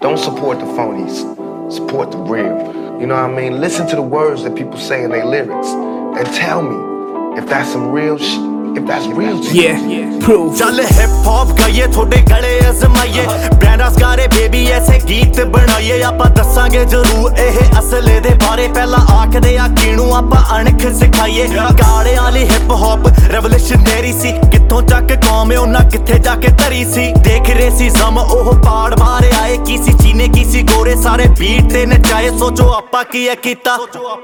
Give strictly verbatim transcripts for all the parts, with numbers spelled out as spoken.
Don't support the phonies. Support the real. You know what I mean? Listen to the words that people say in their lyrics and tell me if that's some real shit. If that's real to you. Yeah, proof. चल hip hop गाइए थोड़े गले अजमाइए ब्रांडास गारे baby ऐसे गीत बनाइए आपां दसांगे जरूर एह असले दे बारे पहला आखदे आ किणू आपां अणख सिखाइए गाड़े वाली हिप हॉप रेवोल्यूशनरी सी कित्थों तक कौम उन्हां कित्थे जाके धरी सी देख रहे सी जम ओह पाड़ मारे आए किसी चीने किसी गोरे सारे बीट ते नचाए सोचो आपां की है कीता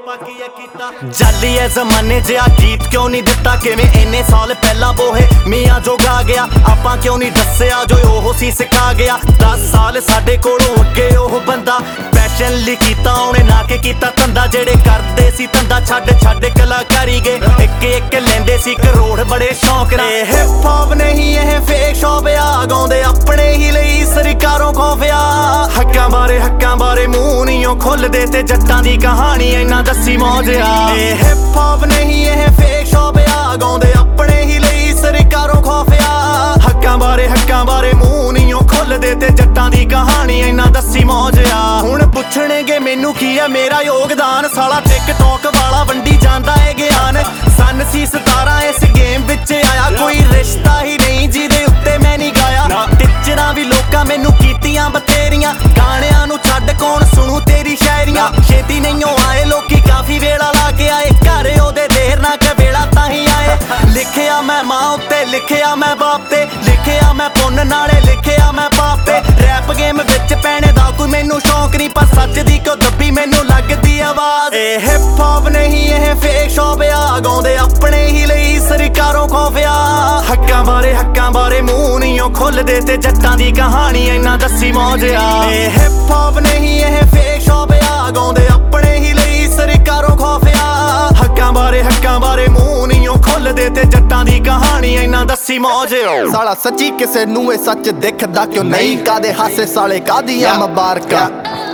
जाली है जमाने जिहा गीत क्यों नहीं दिता किवें इन्ने साल पहला बोहे मियां जो गा गया आपां क्यों नहीं दस्सिया जो ओह सी सिखा गया दस साल साडे कोलों अगे ओह बंदा पैशन लई कीता उहने ना के कीता धंधा जेड़े करदे सी धंधा छड्ड छड्ड कलाकारी गए एक एक लैंदे सी करोड़ बड़े शौक नाल हिप हॉप नहीं यह फेक शॉप आ गाउंदे अपने ही लई सरकारों खौफिया हक्कां बारे हक्कां बारे मूंह नहीं खुलदे ते जट्टां दी कहानी इन्ना दस्सी मौजिया हिप हॉप नहीं यह फेक शॉप आ गाउंदे अपने ही लई सरकारों खौफिया हक्कां बारे हक्कां बारे मूंह नहीं खुलदे ते जट्टां दी कहानी इन्ना दस्सी मौजिया हुण पुछणगे मैनू की है मेरा योगदान साला टिकटॉक वाला वंडी जांदा है ज्ञान सन सी सतारा इस गेम विच आया कोई रिश्ता ही नहीं जिहदे उत्ते मैं नहीं गाया टिचरां भी लोकां मैनू कीतियां बतेरियां गाणियां नू छड्ड कौन सुणू तेरी शायरियां छेती नहीं आए लोकी काफी वेला ला के आए घर ओदे देर ना कवेला ताही आए लिखिया मैं मां उत्ते लिखिया मैं बाप ते लिखिया मैं पुन्न नाले लिखिया मैं पाप ते रैप गेम विच पैणे दा कोई मैनू शौक नहीं पर सच दी क्यों दब्बी मैनू लगदी आवाज ए हिप हॉप नहीं यह फेक शॉप आ गाउंदे अपने ही लई सरकारों खौफिया हक्कां बारे हक्कां बारे मूंह नहीं खुलदे ते जट्टां दी कहानी इन्ना दस्सी मौजिया ए हिप हॉप नहीं यह फेक शॉप आ गाउंदे अपने ही लई सरकारों खौफिया हक्कां बारे हक्कां बारे मूंह नहीं खुलदे ते जट्टां दी कहानी इन्ना दस्सी मौजिया साला सच्ची किसे नूं ए सच दिखदा क्यों नहीं कादे हासे साले कादियां मुबारकां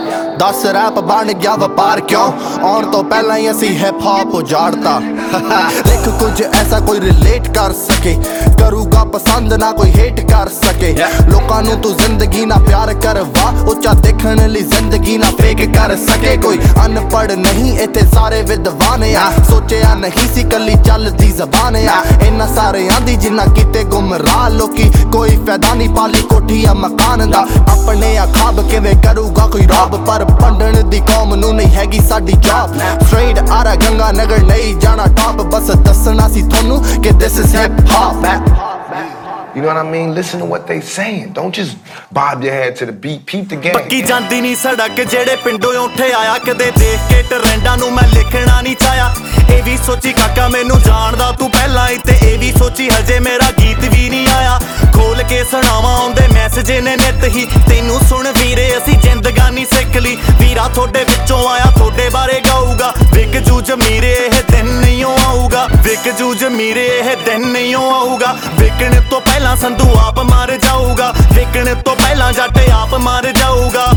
दस रैप बन गया वपार क्यों आउण तो पहला ही असी हिप हॉप उजाड़ता लिख कुछ ऐसा कोई रिलेट कर सके करूगा पसंद ना कोई हेट कर सके लोकां नूं तू जिंदगी ना प्यार करवा उच्चा देखण लई जिंदगी ना फेक कर सके कोई अनपढ़ नहीं इत्थे सारे विद्वान आ सोचिया नहीं सी कली चलदी जबान आ इन्ना सारे आंदी जिन्ना किते गुमराह लोकी कोई फायदा नहीं पाली कोठी या मकान दा अपने आ खाब किवें करूगा कोई रब पर पंडण दी कौम नूं नहीं हैगी साडी जॉब स्ट्रेट आरा गंगा नगर नहीं जाना टॉप बस दसना सी थोनू कि this is hip hop You know what I mean? Listen to what they saying. Don't just bob your head to the beat. Peep the game. पक्की ਜਾਂਦੀ ਨਹੀਂ ਸੜਕ ਜਿਹੜੇ ਪਿੰਡੋਂ ਉੱਠੇ ਆਇਆ ਕਦੇ ਦੇਖ ਕੇ ਟਰੈਂਡਾਂ ਨੂੰ ਮੈਂ ਲਿਖਣਾ ਨਹੀਂ ਚਾਹਿਆ ਇਹ ਵੀ ਸੋਚੀ ਕਾਕਾ ਮੈਨੂੰ ਜਾਣਦਾ ਤੂੰ ਪਹਿਲਾਂ ਹੀ ਤੇ ਇਹ ਵੀ ਸੋਚੀ ਹਜੇ ਮੇਰਾ ਗੀਤ ਵੀ ਨਹੀਂ ਆਇਆ ਖੋਲ ਕੇ ਸੁਣਾਵਾਂ ਆਉਂਦੇ ਮੈਸੇਜ ਨੇ ਨਿੱਤ ਹੀ ਤੈਨੂੰ ਸੁਣ ਵੀਰੇ ਅਸੀਂ ਜ਼ਿੰਦਗਾਨੀ ਸਿੱਖ ਲਈ ਵੀਰਾ ਤੁਹਾਡੇ ਵਿੱਚੋਂ ਆਇਆ ਤੁਹਾਡੇ ਬਾਰੇ ਗਾਊਗਾ ਵਿਕ ਜੂ ਜਮੀਰੇ ਇਹ ਦਿਨ ਨਹੀਂ ਆਊਗਾ ਵਿਕ ਜੂ ਜਮੀਰੇ ਇਹ ਦਿਨ ਨਹੀਂ ਆਊਗਾ ਵਿਕਣ ਤੋਂ ਪਹਿਲਾਂ ਸੰਧੂ ਆਪ ਮਰ ਜਾਊਗਾ ਵਿਕਣ ਤੋਂ ਪਹਿਲਾਂ ਜੱਟ ਆਪ ਮਰ ਜਾਊਗਾ